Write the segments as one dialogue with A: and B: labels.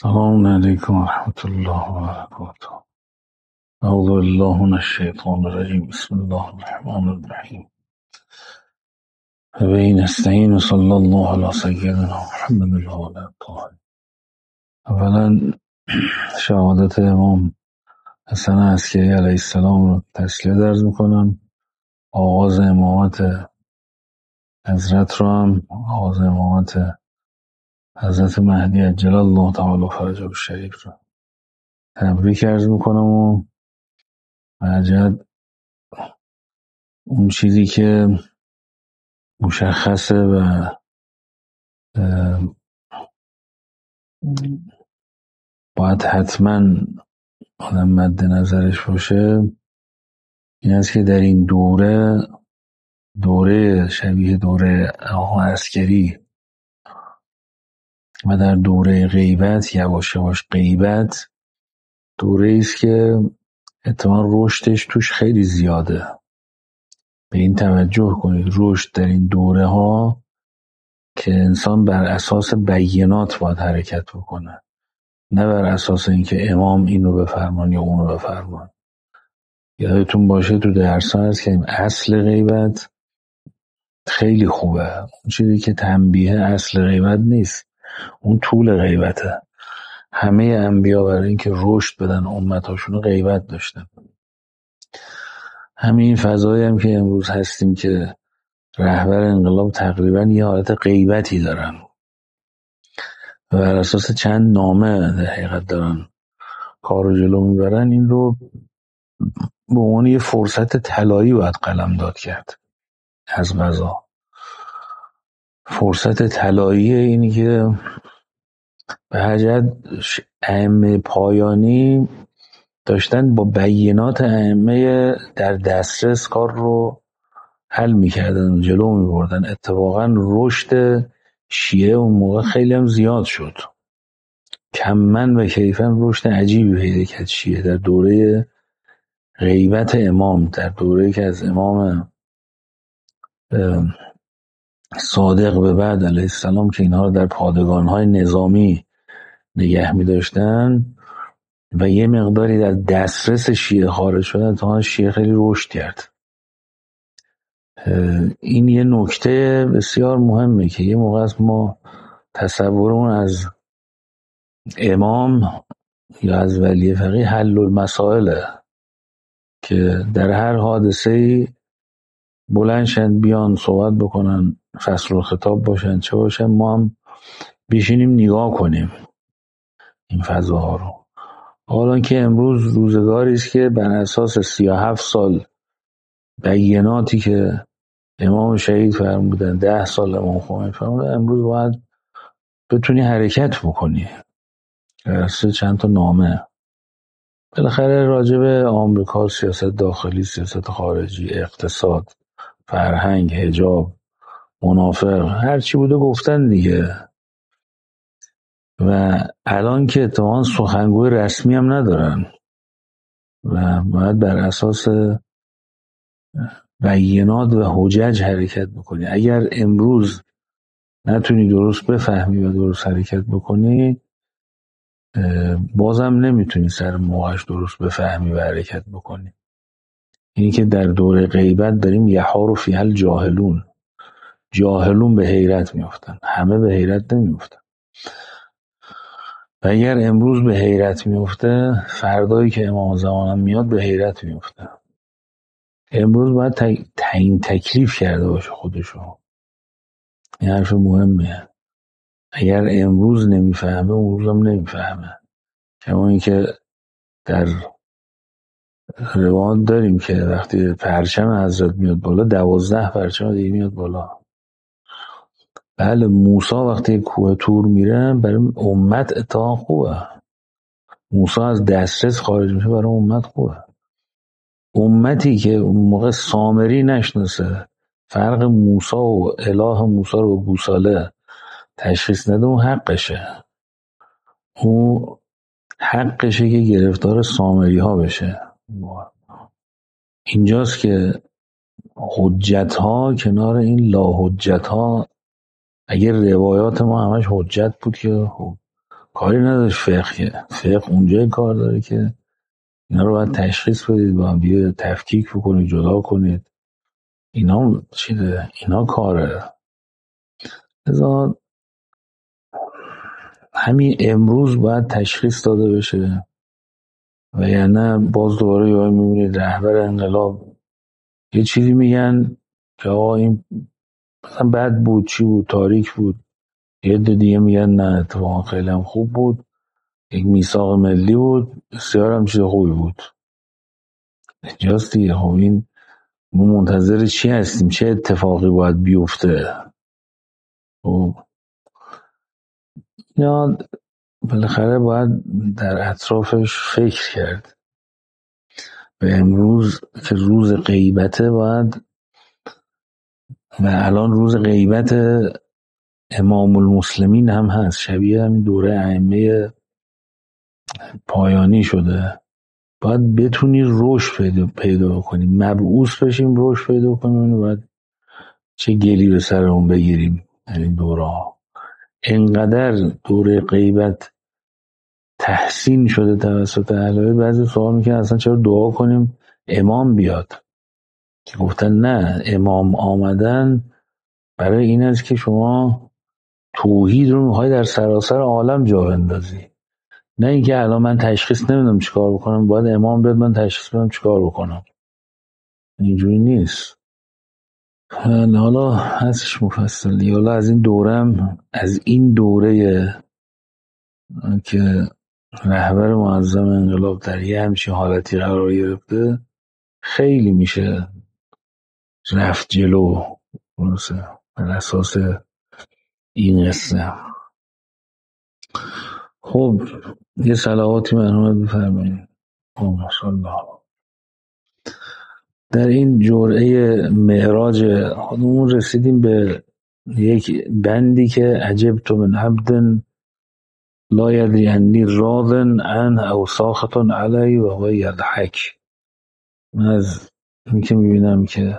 A: السلام علیکم و رحمت الله و برکاته. اعوذ بالله من الشیطان الرجیم. بسم الله الرحمن الرحیم. و نستعین. صلی الله علی سیدنا محمد الهادی الطاهر. اولا شهادت امام حسن عسکری علیه السلام رو تسلیت عرض میکنم. آغاز امامت حضرت رو هم، آغاز امامت حضرت مهدی عجل الله تعالی فرجه الشریف رو تبریک عرض میکنم و عجب اون چیزی که مشخصه و باید حتما آدم مد نظرش باشه این است که در این دوره شبیه دوره آقا عسکری و در دوره غیبت، یواش یواش غیبت، دوره است که احتمال رشدش توش خیلی زیاده. به این توجه کنید رشد در این دوره ها که انسان بر اساس بینات باید حرکت بکنه، نه بر اساس اینکه امام اینو بفرمان یا اونو بفرمان. یادتون باشه تو درس ها هست که اصل غیبت خیلی خوبه. اون چیزی که تنبیه اصل غیبت نیست، اون طول غیبته. همه انبیا برای اینکه رشد بدن امتاشون غیبت داشتن. همین فضایی هم که امروز هستیم که رهبر انقلاب تقریبا یه حالت غیبتی دارن و بر اساس چند نامه در حقیقت دارن کارو جلو میبرن. این رو به عنوان یه فرصت طلایی باید قلمداد کرد. از قضا فرصت طلایی اینی که به حجت ائمه پایانی داشتن با بینات ائمه در دسترس کار رو حل میکردن و جلو میبردن. اتفاقا رشد شیعه اون موقع خیلی هم زیاد شد، کمن و کیفن رشد عجیبی پیدا کرد شیعه در دوره غیبت امام، در دوره که از امام صادق به بعد علیه السلام که اینها رو در پادگانهای نظامی نگه می داشتن و یه مقداری در دسترس شیعه خارج شدن تا شیعه خیلی رشد کرد. این یه نکته بسیار مهمه که یه موقع است ما تصورمون از امام یا از ولی فقیه حل المسائله که در هر حادثه‌ای بلندشن بیان صحبت بکنن، فصل الخطاب باشن چه باشن، ما هم بشینیم نگاه کنیم این فضاها رو. حالا که امروز روزگاری است که بر اساس 37 سال بیناتی که امام شهید فرمودن، 10 سال امام خمینی فرمودن، امروز باید بتونی حرکت بکنی. سه چند تا نامه بالاخره راجع به آمریکا، سیاست داخلی، سیاست خارجی، اقتصاد، فرهنگ، حجاب، منافق، هر چی بوده گفتن دیگه. و الان که اتفاقا سخنگوی رسمی هم ندارن و باید بر اساس بینات و حجج حرکت بکنی. اگر امروز نتونی درست بفهمی و درست حرکت بکنی، بازم نمیتونی سر موقعش درست بفهمی و حرکت بکنی. اینی که در دوره غیبت داریم یحار فیها الجاهلون، جاهلون به حیرت میافتن، همه به حیرت نمیافتن. و اگر امروز به حیرت میفته، فردایی که امام زمانم میاد به حیرت میفته. امروز باید تعیین تکلیف کرده باشه خودشو. این حرف مهمیه. اگر امروز نمیفهمه اون روز هم نمیفهمه. کما اینکه در روایات داریم که وقتی پرچم حضرت میاد بالا، 12 پرچم دیگه میاد بالا. بله موسی وقتی کوه طور میره برای امت اتفاق خوبه. موسی از دسترس خارج میشه برای امت خوبه. امتی که اون موقع سامری نشناسه، فرق موسی و اله موسی رو با گوساله تشخیص نده، اون حقشه. اون حقشه که گرفتار سامری ها بشه. اینجاست که حجت ها کنار این لا حجت ها، اگر روایات ما همش حجت بود که کاری نداشت فقه. فقه اونجای کار داره که اینا رو باید تشخیص بدید، با هم دیگه تفکیک بکنید، جدا کنید. اینا چیه؟ اینا کاره. لذا همین امروز باید تشخیص داده بشه، و یعنی باز دوباره یاد میبینید رهبر انقلاب یه چیزی میگن که آقا این مثلا بد بود، چی بود، تاریک بود. یه عده دیگه میگن نه اتفاقا خیلی هم خوب بود، یک میثاق ملی بود، بسیار هم چیز خوبی بود. اینجاست دیگه. خب این ما منتظر چی هستیم؟ چه اتفاقی باید بیفته؟ خب اینا بالاخره باید در اطرافش فکر کرد. و امروز که روز غیبته باید، و الان روز غیبت امام المسلمین هم هست، شبیه همین دوره ائمه پایانی شده. باید بتونی رشد پیدا کنیم، مبعوث بشیم، رشد پیدا کنیم. باید چه گلی به سرمون بگیریم در این دوره ها. انقدر دوره غیبت تحسین شده توسط اهل بیت، بعضی سوال میکنن اصلا چرا دعا کنیم امام بیاد؟ که گفتن نه، امام آمدن برای این است که شما توحید رو میخوای در سراسر عالم جا بندازی، نه اینکه الان من تشخیص نمیدم چیکار بکنم، باید امام بیاد من تشخیص بدم چیکار بکنم. اینجوری نیست. حالا هستش مفصلی. حالا از این دورم، از این دوره که رهبر معظم انقلاب در یه همچین حالتی قرار گرفته، خیلی میشه رفت جلو بر اساس این قصه. خب یه صلواتی مرحمت بفرمایید. ماشاءالله. در این جرعه معراج خودمون رسیدیم به یک بندی که عجبت من عبد لا یدری انی راض عنه او ساخط علی و هو یضحک. من از این که میبینم که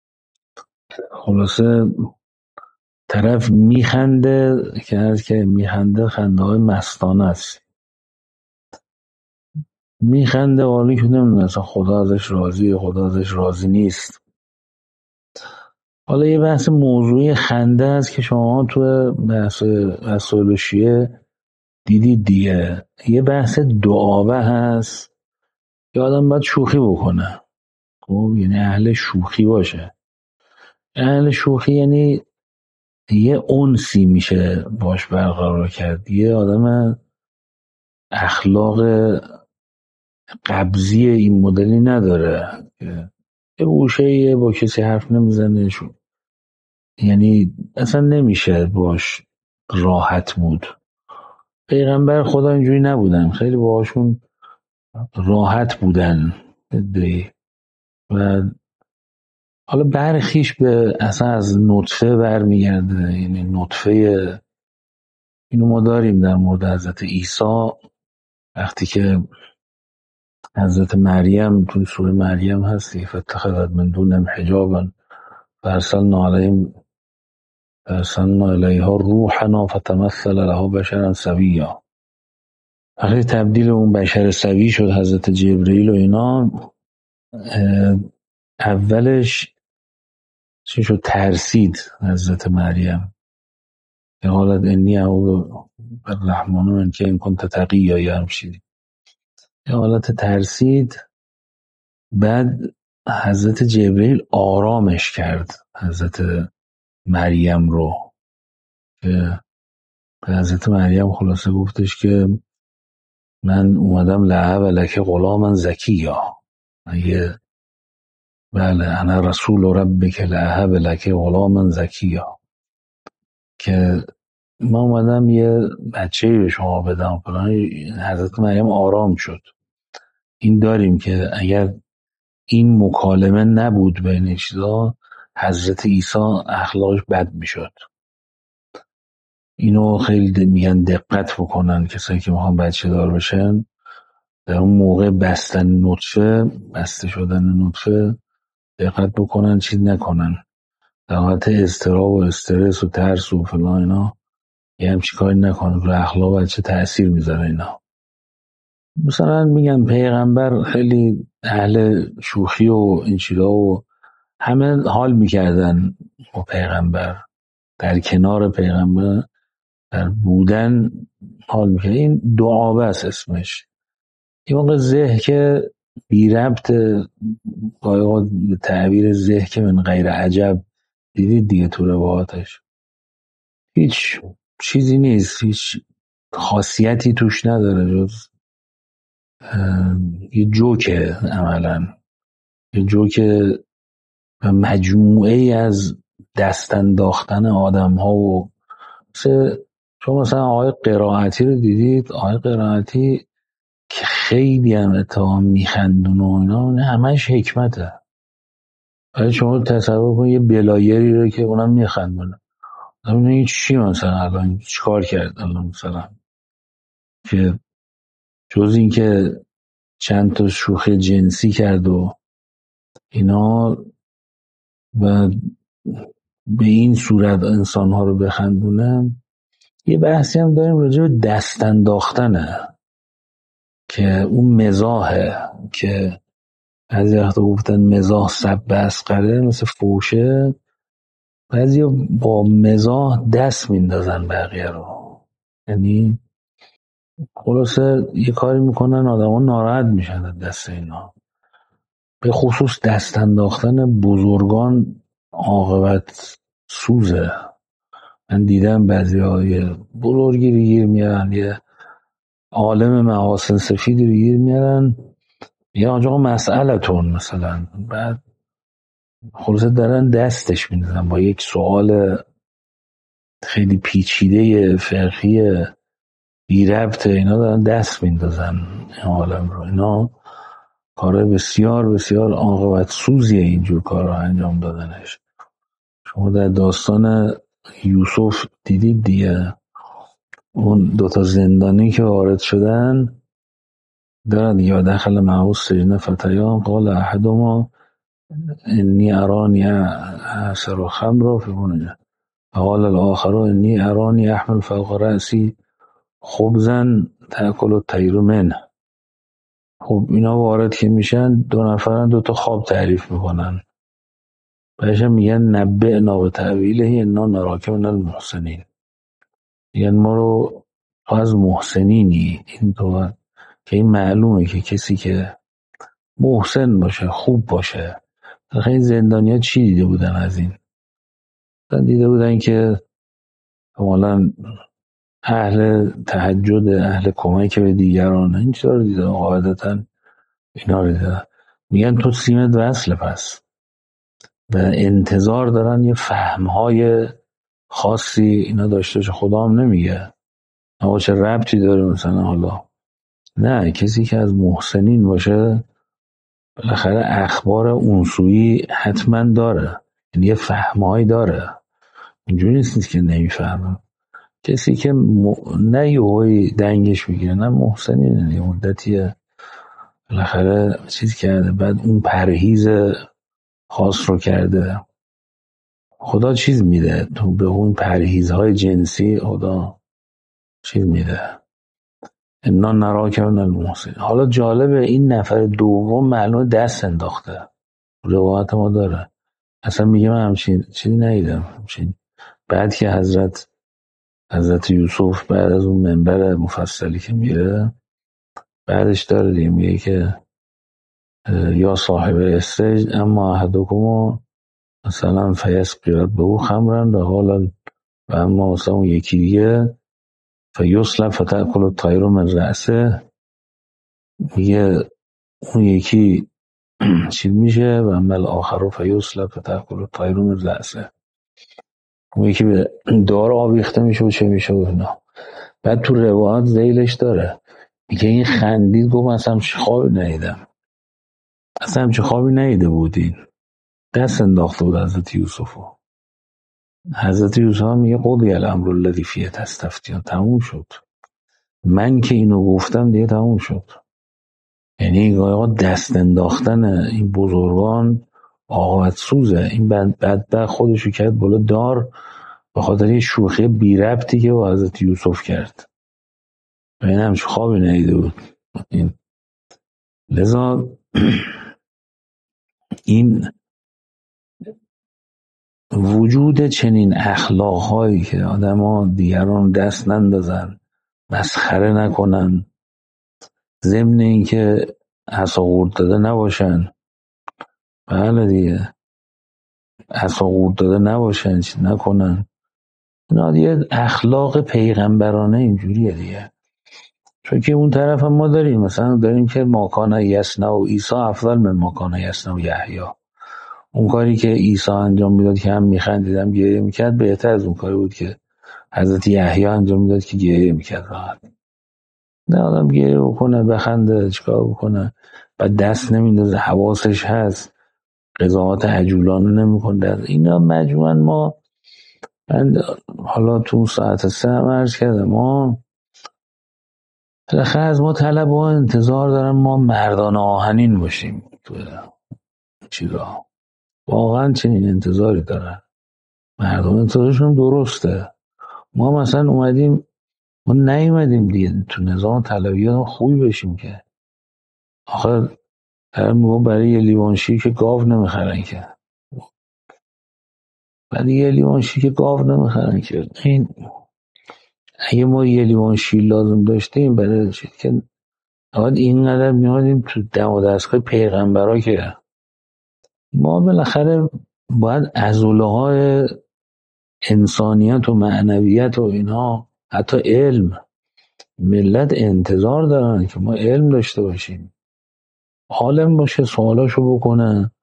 A: خلاصه طرف میخنده، که میخنده خنده های مستانه است، میخنده حالی که نمیدونه اصلا خدا ازش راضیه، خدا ازش راضی نیست. حالا یه بحث موضوعی خنده است که شما تو بحث رسول شیعه دیدید دیگه. یه بحث دعاوه هست که آدم باید شوخی بکنه. خب یعنی اهل شوخی باشه. اهل شوخی یعنی یه انسی میشه باش برقرار کرد. یه آدم اخلاق قبضی این مدلی نداره که یه گوشه با کسی حرف نمیزنه، یعنی اصلا نمیشه باش راحت بود. پیغمبر خدا اینجوری نبودن، خیلی باهاشون راحت بودن. و حالا برخیش به اصلا از نطفه برمیگرده. یعنی نطفه اینو ما داریم در مورد حضرت عیسی، وقتی که حضرت مریم توی سوره مریم هستی فاتخذت من دونهم حجابا فارسلنا الیها روحنا فتمثل لها بشرا سویا. وقتی تبدیل اون بشر سوی شد حضرت جبرئیل و اینا، اولش چی شد؟ ترسید حضرت مریم. قالت انی اعوذ بالرحمن منک ان کنت تقیا، یا همچین حالت ترسید. بعد حضرت جبرئیل آرامش کرد حضرت مریم رو، که به حضرت مریم خلاصه گفتش که من اومدم لعب لک غلاما زکیا. بله انا رسول ربک لأهب لک غلاما زکیا، که من اومدم یه بچه‌ای به شما بدم فلان. حضرت مریم آرام شد. این داریم که اگر این مکالمه نبود بین چیزا، حضرت عیسی اخلاقش بد میشد. اینو خیلی میگن دقت بکنن کسایی که میخوان بچه دار بشن، در اون موقع بسته شدن نطفه دقت بکنن، چیز نکنن، در حالت اضطراب و استرس و ترس و فلان اینا یه همچی کاری نکنه، رو اخلاق چه تأثیر میذاره اینا. مثلا میگن پیغمبر خیلی اهل شوخی و این چیزا و همه حال میکردن با پیغمبر، در کنار پیغمبر در بودن حال میکرد. این دعابه است اسمش. این موقع زه که بی ربط، گاهی تعبیر زه که من غیر عجب دیدید دیگه تو روایاتش، هیچ چیزی نیست، هیچ خاصیتی توش نداره جز یه جوکه، عملا یه جوکه مجموعه ای از دست انداختن آدم ها. و شما مثلا آقای قرائتی رو دیدید؟ آقای قرائتی که خیلی هم اتهام میخندون و اینا، نه همش حکمته. ولی شما تصور کن یه بلایری رو که اونم میخندونه، این چی مثلا الان چیکار کرد الان مثلا، که جز این که چند تا شوخی جنسی کرد و اینا و به این صورت انسانها رو بخندونه. یه بحثی هم داریم راجع به دست انداختنه که اون مزاحه، که بعضی وقتا گفتن مزاح سب اسقره مثل فوشه، بعضی با مزاح دست میندازن بقیه رو. یعنی خلاصه یه کاری میکنن آدم ها ناراحت میشن دست اینا. به خصوص دست انداختن بزرگان عاقبت سوزه. من دیدم بعضی های بزرگی رو گیر میارن، یه عالم محاسن سفیدی رو گیر میارن، یه آقا مسئلتون مثلا، بعد خلاصه دارن دستش میدازن با یک سوال خیلی پیچیده فقهی بی ربط، اینا دارن دست میندازن این عالم رو. اینا کار بسیار بسیار عاقبت سوزیه اینجور کار رو انجام دادنش. شما در داستان یوسف دیدید دیگه، اون دوتا زندانی که وارد شدن دارن یا دخل معه سجن فتیان قال احدهما انی ارانی اعصر خمرا فی بنیه قال الاخر انی ارانی احمل فوق رأسی خبزا تأکل الطیر منه. خب اینا وارد که میشن، دو نفرن، دوتا خواب تعریف میکنن، بهش میگن نبئنا بتأویله انا نراک من المحسنین. میگن ما رو از محسنینی. این تو که این معلومه که کسی که محسن باشه، خوب باشه. خیلی زندانیا چی دیده بودن از این؟ دیده بودن که حالا اهل تهجد، اهل کمک به دیگران، این چیزا رو دیدن قاعدتا، اینا رو دیدن. میگن تو سیمت وصله پس، و انتظار دارن یه فهمهای خاصی اینا داشته باشه. خدا هم نمیگه اما چه ربطی داره مثلا. حالا نه، کسی که از محسنین باشه بالاخره اخبار اونسویی حتما داره، یعنی یه فهمهایی داره، اینجوری نیست که نمیفهمه. کسی که نه یهویی دنگش میگیره، نه محسنینه، یه مدتیه بالاخره چیز کرده، بعد اون پرهیز خاص رو کرده، خدا چیز میده تو به اون پرهیزهای جنسی، خدا چیز میده. انا نراک من المحسنین. حالا جالبه این نفر دوم معلومه دست انداخته، روایت ما داره، اصلا میگه من همچین چیزی ندیدم. همچین بعد که حضرت یوسف بعد از اون منبر مفصلی که میره، بعدش داره دیگه، میگه که یا صاحب السجن اما احدکم مثلا فیسقی ربه خمرا و حالا و اما مثلا اون یکی دیگه فیصلب فتأکل الطیر من رأسه. میگه اون یکی چیز میشه و اما الاخر فیصلب فتأکل الطیر من رأسه، اون یکی به دار آویخته میشه و چه میشه و اینا. بعد تو روایات ذیلش داره میگه این خندید، گفت اصلا همچه خوابی ندیدم، اصلا همچه خوابی ندیده بودین. دست انداخته بود حضرت یوسفو. حضرت یوسف میگه قضی الامر الذی فیه تستفتیان، تموم شد، من که اینو گفتم دیگه تموم شد. یعنی گاهی دست انداختن این بزرگان عاقبت سوزه. این بدبخت خودشو کرد بالا دار، به خاطر یه شوخی بی ربطی که با حضرت یوسف کرد و این همچه خوابی ندیده بود. این لذا این وجود چنین اخلاقهایی که آدما دیگران دست نندازن، مسخره نکنن، ضمن این که عصا قورت داده نباشن، بله دیگه، عصا قورت داده نباشن، چی نکنن، اینا دیگه اخلاق پیغمبرانه اینجوریه دیگه. چون که اون طرف هم ما داریم، مثلا داریم که ماکان یصنع عیسی افضل من ماکان یصنع یحیی. اون کاری که عیسی انجام میداد که هم میخندید هم گریه میکرد بهتر از اون کاری بود که حضرت یحیی انجام میداد که گریه میکرد. فقط نه آدم گریه بکنه بخنده چیکار بکنه، بعد دست نمیندازه، حواسش هست، قضاوت عجولانه نمیکنه. اینا مجموعاً ما، من حالا تو ساعت 3 هم عرض کردم، ما بالاخره از ما طلب ها انتظار دارن ما مردان آهنین باشیم تو چیزا، واقعا چنین انتظاری دارن مردم. انتظارشون درسته. ما مثلا اومدیم، ما نیومدیم دیگه تو نظام طلبیات خوبی بشیم که آخر ما برای یه لیوان شیر که گاو نمیخرن که، برای یه لیوان شیر که گاو نمیخرن که. این اگه ما یه لیوان شیر لازم داشتیم برای چیز که باید اینقدر میادیم تو دم و دستگاه پیغمبرا که ما بالاخره باید عضله های انسانیت و معنویت و اینا، حتی علم، ملت انتظار دارن که ما علم داشته باشیم، عالم باشه، سوالاشو بکنه،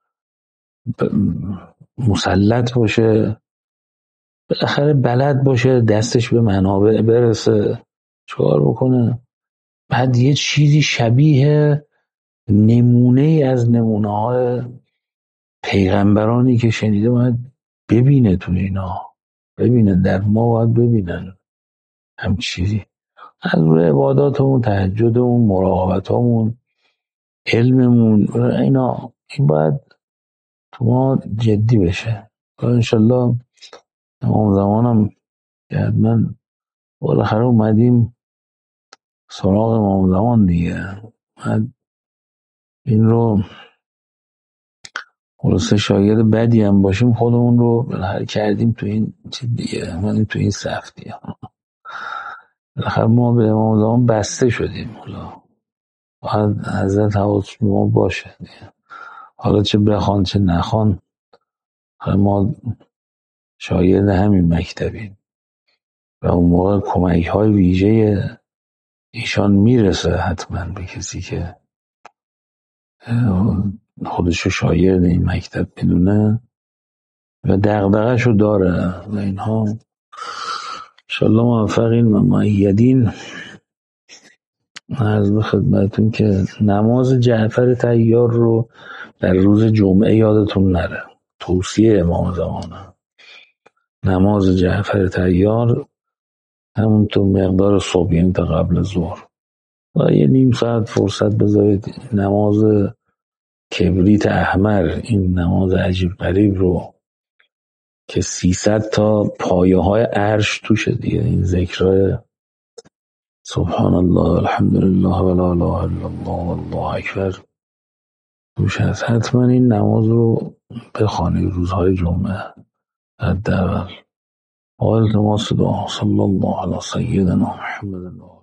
A: مسلط باشه، بالاخره بلد باشه، دستش به منابع برسه، چکار بکنه. بعد یه چیزی شبیه نمونه ای از نمونه های پیغمبرانی که شنیده باید ببینه تو اینا، ببینه در ما، باید ببینن هم چیزی از روی عباداتمون، تهجدمون، مراقبتمون، علممون، اینا، این باید تو ما جدی بشه. انشالله امام زمانم حتما بالاخره اومدیم سراغ امام زمان دیگه. این رو خلاصه شاگرد بدی هم باشیم خودمون رو بالاخره کردیم تو این چیز دیگه، من تو این صف دیگه بالاخره ما به امام زمان بسته شدیم. حالا باید حضرت حواس ما باشه دیگه. حالا چه بخوان چه نخوان ما شاگرد همین مکتبیم و اون موقع کمک های ویژه ایشان میرسه حتما به کسی که خودشو شاگرد این مکتب بدونه و دغدغه‌شو داره و اینها. انشالله موفقین و مؤیدین. عرض به خدمتون که نماز جعفر طیار رو در روز جمعه یادتون نره، توصیه امام زمانه. نماز جعفر طیار همونطور مقدار صبح، یعنی تا قبل ظهر، و یه نیم ساعت فرصت بذارید نماز کبریت احمر، این نماز عجیب غریب رو که 300 تا پایه های عرش توشه دیگه، این ذکرهای سبحان الله الحمدلله و لا اله الا الله والله اکبر توش هست. حتما این نماز رو بخوانید روزهای جمعه حداقل. التماس دعا صلی الله علی سیدنا محمد.